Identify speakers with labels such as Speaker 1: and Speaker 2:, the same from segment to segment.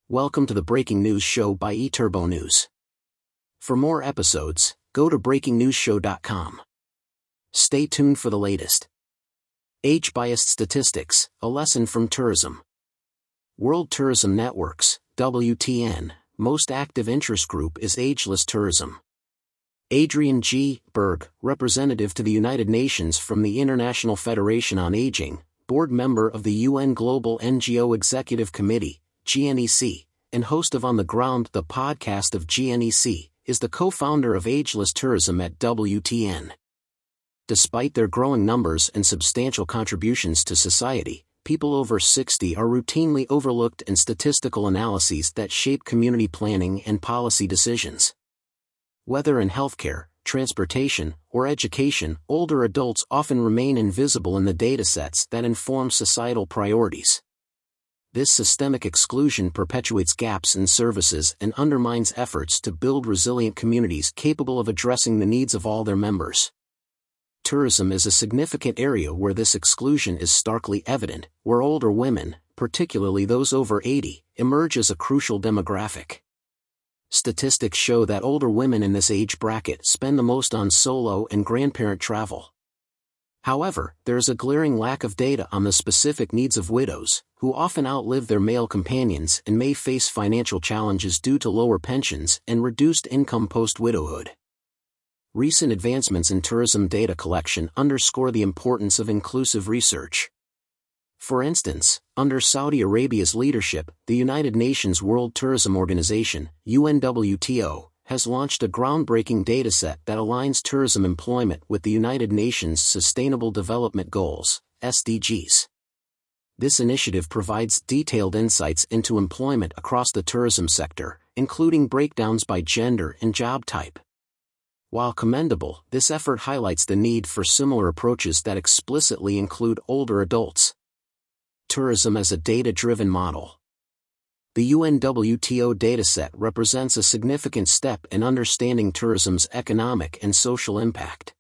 Speaker 1: Welcome to the Breaking News Show by eTurbo News. For more episodes, go to breakingnewsshow.com. Stay tuned for the latest. Age-biased statistics, a lesson from tourism. World Tourism Network's, WTN, most active interest group is ageless tourism. Adrian G. Berg, representative to the United Nations from the International Federation on Aging, board member of the UN Global NGO Executive Committee, GNEC, and host of On the Ground, the podcast of GNEC, is the co-founder of Ageless Tourism at WTN. Despite their growing numbers and substantial contributions to society, people over 60 are routinely overlooked in statistical analyses that shape community planning and policy decisions. Whether in healthcare, transportation, or education, older adults often remain invisible in the datasets that inform societal priorities. This systemic exclusion perpetuates gaps in services and undermines efforts to build resilient communities capable of addressing the needs of all their members. Tourism is a significant area where this exclusion is starkly evident, where older women, particularly those over 80, emerge as a crucial demographic. Statistics show that older women in this age bracket spend the most on solo and grandparent travel. However, there is a glaring lack of data on the specific needs of widows, who often outlive their male companions and may face financial challenges due to lower pensions and reduced income post-widowhood. Recent advancements in tourism data collection underscore the importance of inclusive research. For instance, under Saudi Arabia's leadership, the United Nations World Tourism Organization, UNWTO, has launched a groundbreaking dataset that aligns tourism employment with the United Nations Sustainable Development Goals, SDGs. This initiative provides detailed insights into employment across the tourism sector, including breakdowns by gender and job type. While commendable, this effort highlights the need for similar approaches that explicitly include older adults. Tourism as a data-driven model. The UNWTO dataset represents a significant step in understanding tourism's economic and social impact.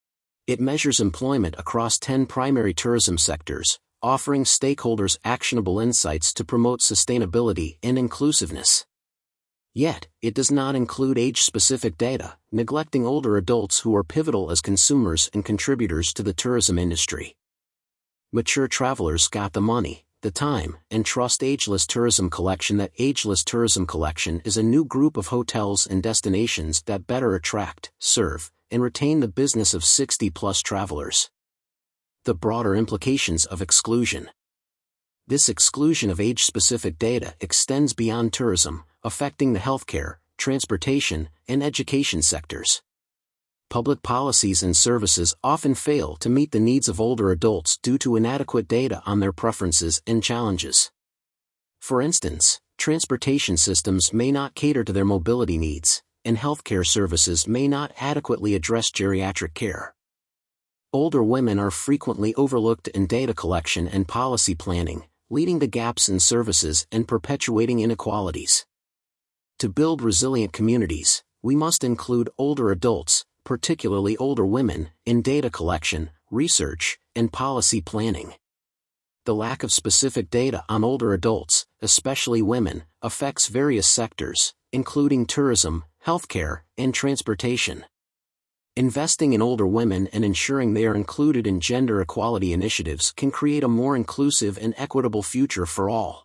Speaker 1: It measures employment across 10 primary tourism sectors, offering stakeholders actionable insights to promote sustainability and inclusiveness. Yet, it does not include age-specific data, neglecting older adults who are pivotal as consumers and contributors to the tourism industry. Mature travelers got the money, the time, and trust Ageless Tourism Collection. That Ageless Tourism Collection is a new group of hotels and destinations that better attract, serve, and retain the business of 60-plus travelers. The broader implications of exclusion. This exclusion of age-specific data extends beyond tourism, affecting the healthcare, transportation, and education sectors. Public policies and services often fail to meet the needs of older adults due to inadequate data on their preferences and challenges. For instance, transportation systems may not cater to their mobility needs, and healthcare services may not adequately address geriatric care. Older women are frequently overlooked in data collection and policy planning, leading to gaps in services and perpetuating inequalities. To build resilient communities, we must include older adults, particularly older women, in data collection, research, and policy planning. The lack of specific data on older adults, especially women, affects various sectors, including tourism, healthcare, and transportation. Investing in older women and ensuring they are included in gender equality initiatives can create a more inclusive and equitable future for all.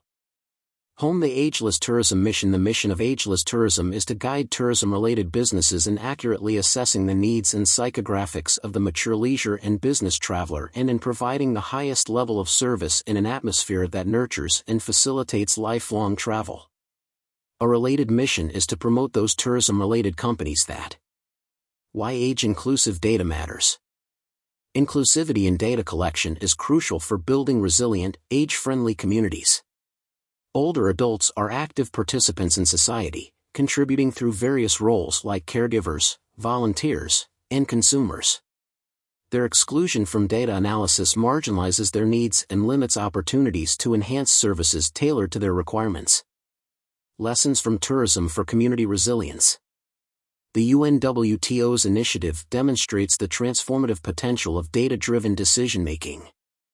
Speaker 1: The Ageless Tourism Mission. The mission of Ageless Tourism is to guide tourism-related businesses in accurately assessing the needs and psychographics of the mature leisure and business traveler, and in providing the highest level of service in an atmosphere that nurtures and facilitates lifelong travel. A related mission is to promote those tourism-related companies that. Why age-inclusive data matters. Inclusivity in data collection is crucial for building resilient, age-friendly communities. Older adults are active participants in society, contributing through various roles like caregivers, volunteers, and consumers. Their exclusion from data analysis marginalizes their needs and limits opportunities to enhance services tailored to their requirements. Lessons from tourism for community resilience. The UNWTO's initiative demonstrates the transformative potential of data-driven decision-making.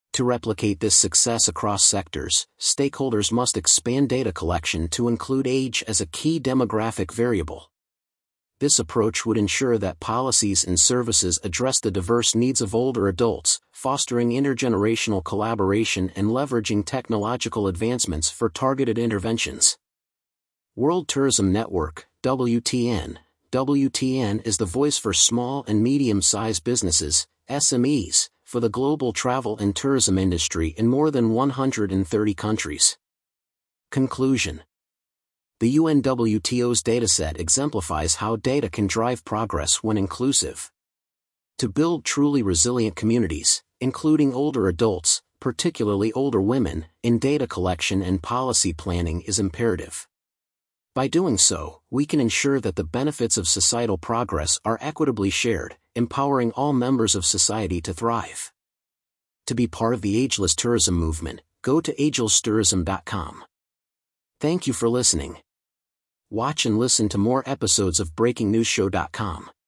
Speaker 1: To replicate this success across sectors, stakeholders must expand data collection to include age as a key demographic variable. This approach would ensure that policies and services address the diverse needs of older adults, fostering intergenerational collaboration and leveraging technological advancements for targeted interventions. World Tourism Network, WTN. WTN is the voice for small and medium-sized businesses, SMEs, for the global travel and tourism industry in more than 130 countries. Conclusion. The UNWTO's dataset exemplifies how data can drive progress when inclusive. To build truly resilient communities, including older adults, particularly older women, in data collection and policy planning is imperative. By doing so, we can ensure that the benefits of societal progress are equitably shared, empowering all members of society to thrive. To be part of the ageless tourism movement, go to agelesstourism.com. Thank you for listening. Watch and listen to more episodes of BreakingNewsShow.com.